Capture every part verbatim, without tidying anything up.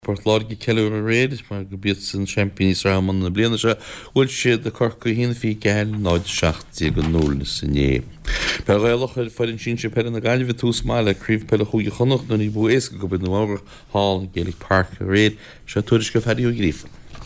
Portlági ceú a réad mar go bíad san Champions Raman na bliana se bhfuil siad de corca hína fí gail náid seachtaí go nóla san é. Pe réalach ar farin sin se pe na gaiileh tús máile críomh pe chuúige chonacht na ní bú éca go bin nógur hall Gaelic Park a réad se tuairis go feirí ó grífa.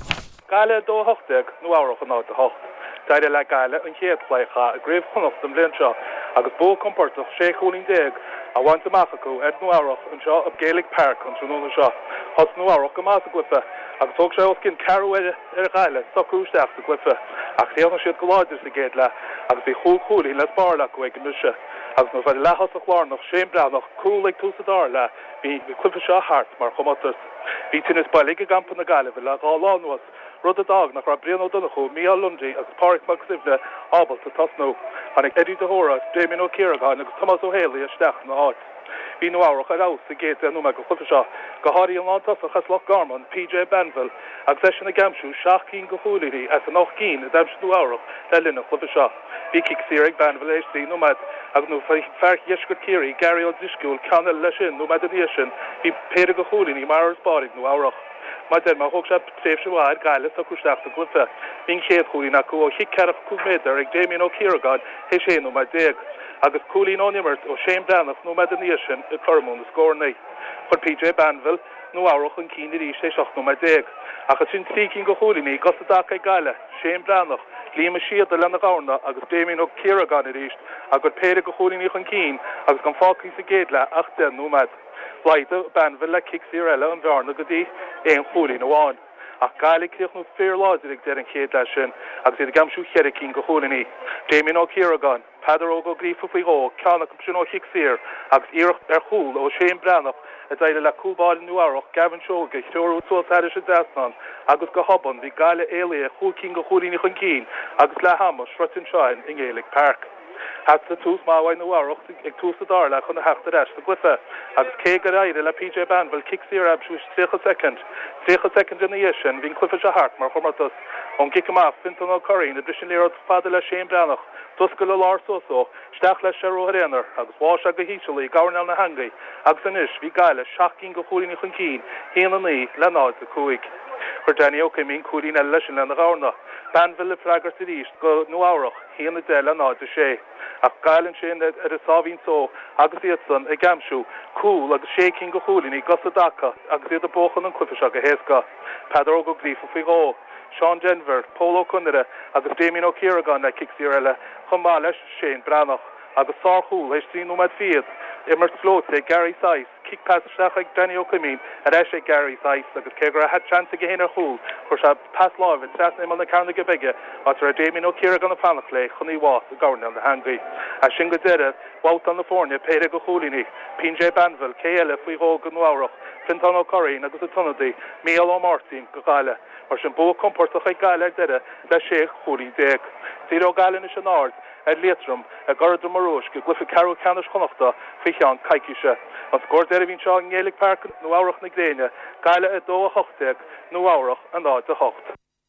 Gaile dó hochtag nó áireach an áta hocht. Daire le gaile an chéadpleicha a gréibh chonacht an blian seo agus bó comportach sé chúling déag a bhaint amachchaú ed nó áireach an seo a Gaelic Park an trúna seo. Has nó áireach go más a glyfa agus tóg sé os cin carú ar a gaile socrústeach a glyfa ach chéanna siad go láidir sa géad le agus bhí chúl chúlaí les barla go ag nuse agus nó bheith lechas a chláirnach sé breanach cúl ag túsa dar le bhí clufa seo hart mar chomatas. Bhí tinnis bailí a gampa na gaile bhí le gá lánuas rud a dag nach ra brian ó donachú mí a Lundy agus Páric Magsivne ábal sa tasnú anig Eddie de Hora, Damien O'Kiragan agus Thomas O'Haley a steach na áit. Bhí nó áireach ar ás a géad anú me go chlufa seo go háirí an látas a chas Loch Garman, P J Banville agus leis na gamsú seach cín go chúlaí as an nach cín a dams nó áireach le linna chlufa seo. Bhí cic sirig Banville éis sí nó mad agus nó ferch iesgur círi Gary O'Discool canal leis sin nó mad a níos sin bhí péir go chúlaí mar ars barig nó áireach. Ma den ma hoog sep tref se waar gaile so kustaach de glyffe. Bín chéad chúlí na go hi cerach cú méter ag Damien O'Kiragan he sé nó ma déag. Agus cúlí nónimmert ó séim danach nó ma den níosin i chormún na scórnaí. Chor P J Banville nó áireach an cín irí sé seach nó ma déag. Agus sin trí cín go chúlíní gos a dacha gaile, séim danach, líma siad a lena gána agus Damien O'Kiragan iríist agus péir go chúlíní an cín agus gan fácí sa géad le ach den nó mad. Blaide Banville le kick sí eile an bhearna go dtí éon chúlí nó bháin. Ach gaile críoch nó fér láidir ag deir an chéad lei sin agus iad gamsú cheiricín cín go chúlaní. Damien O'Kiragan, Padar ó go grífa faoi ó, ceannach go sin ó chic sír agus iirecht ar chúl ó séim breanach a daile le cúlbáil nó áireach Gavin Shoga teorú tuatáir se dasnan agus go hoban bhí gaile éala chúl cín go chúlaní chun cín agus le hamas srutin seáin in Gaelic Park. Hat sa tús máhain nó áireach ag túsa darla chun na heachta reis na glyfa agus cé go raide le P J Banville kick sír absúis trícha second trícha second in na sin hín clufa se hart mar chomartas ón gic amach Fintan O'Curry na drisin léad fada le séim breanach dus go le lár sósó steach le sé roiréanar agus bháis a go híisilaí gairneal na hangaí agus an is bhí gaile seach cín go chúlaí chun cín híana ní le náid a cúig. Chur Danny O'Cimín cúlín eile sin le na gána. Banville le freagart a ríist go nó áireach híana de le náid a sé. Ach gailen sin ar a sábhín só agus iad san ag gamsú cúl agus sé cín go chúlaí gos a dacha agus iad a bóchan an clufa se go héasca. Padar ó go grífa faoi gá. Sean Denver, Paul O'Connor agus Damien O'Kiragan le kick sí eile chumá leis sé breanach agus sár chúl éis tí nó mad fiad immer slót é Gary Sice kick pass seach ag Danny O'Cimín a éis é Gary Sice agus cégur a hat chance go héanaar chúl chuir se pass láimh trasna man na carna go bige átar a Damien O'Kiragan na fanach lé chunaí bhás a gairneal na hangaí. A sin go deire bhát an na fórne péire go chúlaí P J Banville cé eile faoi gá go nó áireach Fintan O'Curry agus a tunnadaí Mial O'Martin go gaile mar sin bó comportach ag gaile ag deire le sé chúlaí déag. Tí ó gaile na sin áard ar létrum a gardra maróis go glyfa carú canis chonachta ficheán caiiciise. An scór deir bhín seo an Gaelic Park nó áireach na gléine gaile a dó a hochtag nó áireach an áid a hocht.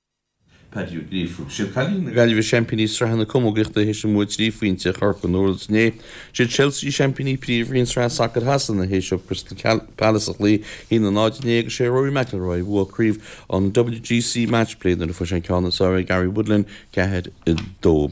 Padú grífú sé chalín na gaiileh Champions Rahanna comógrichta hééis sem muid rífuointe charcha nólas né. sé Chelsea Champions príomhríonn rá sacr hasan na hééis seo Crystal Palace lí hí na náidné go sé Rory McIlroy bhua críomh an W G C matchplay na fu sin ceanna Gary Woodland cehead i dó.